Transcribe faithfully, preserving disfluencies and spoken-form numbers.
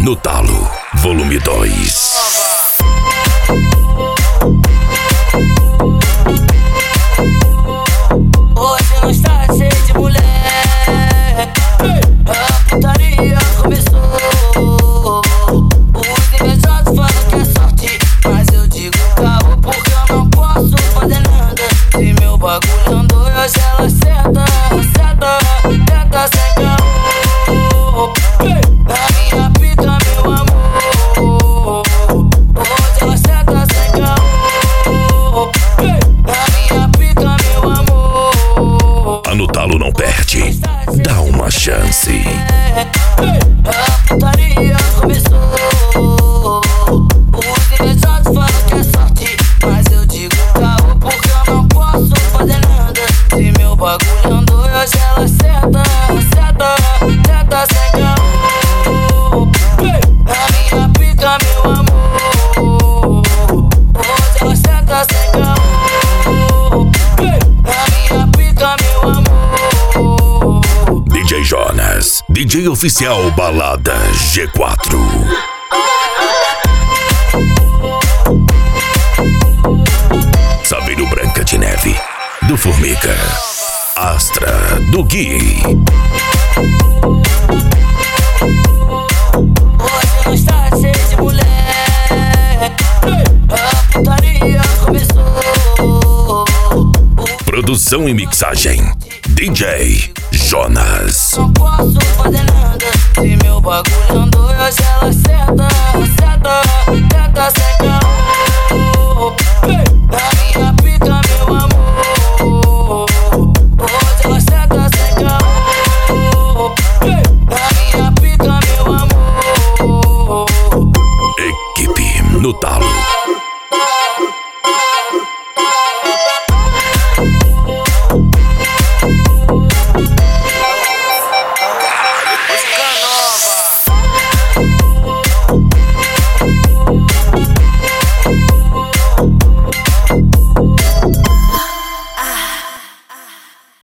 no Talo, volume dois. Hoje não está cheio de mulher, a putaria começou. Os invejosos falam que é sorte, mas eu digo caô porque eu não posso fazer nada. Se meu bagulho andou, hoje ela senta, senta, senta sem caô. Na minha pica, meu amor, hoje ela senta sem caô. Na minha pica, meu amor. A no Talo não perde, dá uma chance. A putaria começou. Os invejosos falam que é sorte, mas eu digo caô porque eu não posso fazer nada. Se meu bagulho andou, hoje ela senta, senta, senta sem caô. Na minha pica, meu amor, hoje ela senta sem caô. Na minha pica, meu amor. D J Jonas, D J oficial Balada G quatro. Saveiro Branca de Neve, do Formiga. Astra, do Gui. Hoje não está cheio de mulher, a putaria começou. Produção e mixagem, D J Jonas. Não posso fazer nada. Se meu bagulho andou, hoje ela senta, senta, senta sem caô. Na minha pica, meu amor, hoje ela senta sem caô. Na minha pica, meu amor. Equipe no Talo.